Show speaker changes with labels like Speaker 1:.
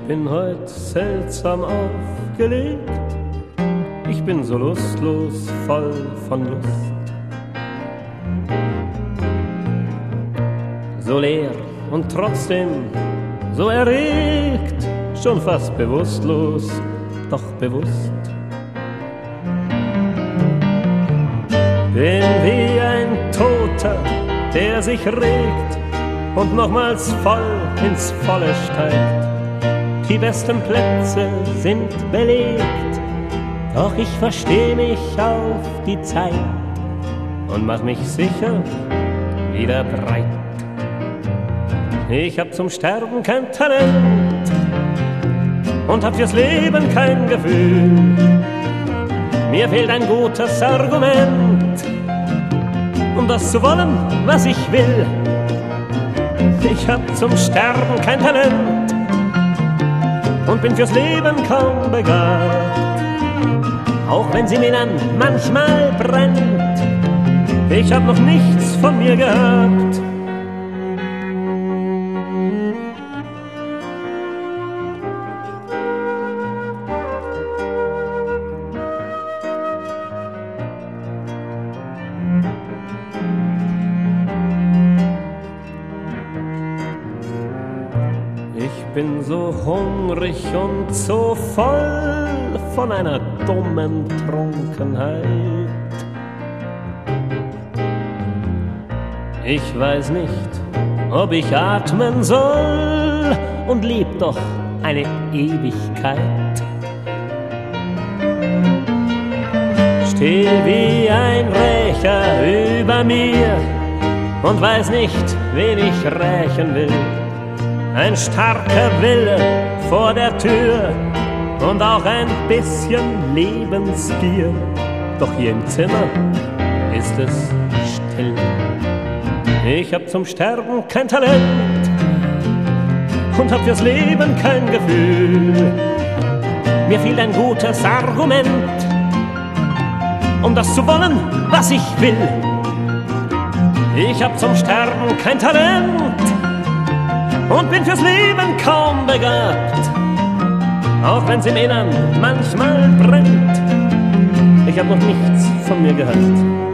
Speaker 1: bin heut seltsam aufgelegt. Ich bin so lustlos, voll von Lust. So leer und trotzdem so erregt, schon fast bewusstlos, doch bewusst. Bin wie ein Toter, der sich regt und nochmals voll ins Volle steigt. Die besten Plätze sind belegt, doch ich versteh mich auf die Zeit und mach mich sicher wieder breit. Ich hab zum Sterben kein Talent und hab fürs Leben kein Gefühl. Mir fehlt ein gutes Argument, um das zu wollen, was ich will. Ich hab zum Sterben kein Talent und bin fürs Leben kaum begabt, auch wenn sie mir dann manchmal brennt. Ich hab noch nichts von mir gehabt. Ich bin so hungrig und so voll von einer dummen Trunkenheit. Ich weiß nicht, ob ich atmen soll und leb doch eine Ewigkeit. Steh wie ein Rächer über mir und weiß nicht, wen ich rächen will. Ein starker Wille vor der Tür und auch ein bisschen Lebensgier. Doch hier im Zimmer ist es still. Ich hab zum Sterben kein Talent und hab fürs Leben kein Gefühl. Mir fehlt ein gutes Argument, um das zu wollen, was ich will. Ich hab zum Sterben kein Talent und bin fürs Leben kaum begabt, auch wenn's im Innern manchmal brennt. Ich hab noch nichts von mir gehabt.